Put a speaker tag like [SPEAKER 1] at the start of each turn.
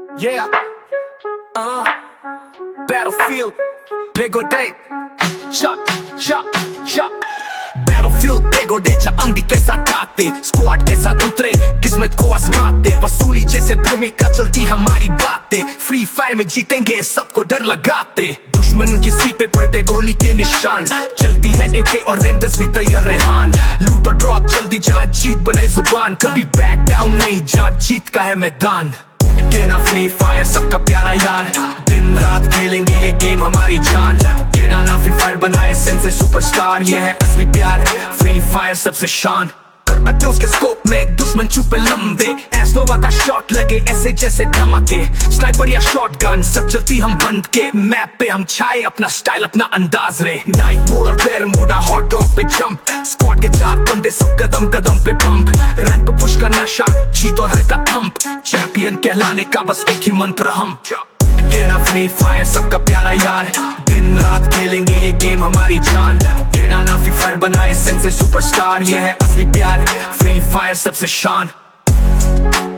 [SPEAKER 1] Yeah, Battlefield, Big Day, Chuck, Chuck, Chuck. Battlefield, Big Day, अंधी के साथ गाते, स्क्वाड के साथ उतरे, किस्मत को आजमाते, वसूली जैसे भूमिका चलती हमारी बातें, फ्री फायर में जीतेंगे सबको डर लगाते, दुश्मन की सीट पे पड़ते गोली के निशान, चलती है एके और रेंडर्स भी तैयार रेहान, लूट और ड्रॉप जल्दी जहाँ जीत बने जुबान, कभी बैक डाउन नहीं जहाँ जीत का है मैदान। गेना फ्री फायर सबका प्यारा यार, दिन रात खेलेंगे ये गेम हमारी जान। गेना ना फ्री फायर बनाए सेंसे सुपरस्टार, ये है असली प्यार, फ्री फायर सबसे शान। करते उसके स्कोप में दुश्मन छुपे लंबे, एस्नोवा का शॉट लगे ऐसे जैसे धमाके, स्नाइपर या शॉटगन सब चलती हम बंद के, मैप पे हम छाए अपना स्टाइल अपना अंदाज रे। नाइट मोड और बेर मोड़ा हॉट डॉग पे जंप, स्क्वाड के 4 बंदे सब कदम कदम पे पंप, रैंक पे पुश का नशा जीत और हर का थंप, चैंपियन कहलाने का बस एक ही मंत्र हम। गेना फ्री फायर सबका प्यारा यार, दिन रात खेलेंगे ये गेम हमारी जान। गेना ना फ्री फायर बनाए सेंसे सुपरस्टार, ये है असली प्यार, फ्री फायर सबसे शान।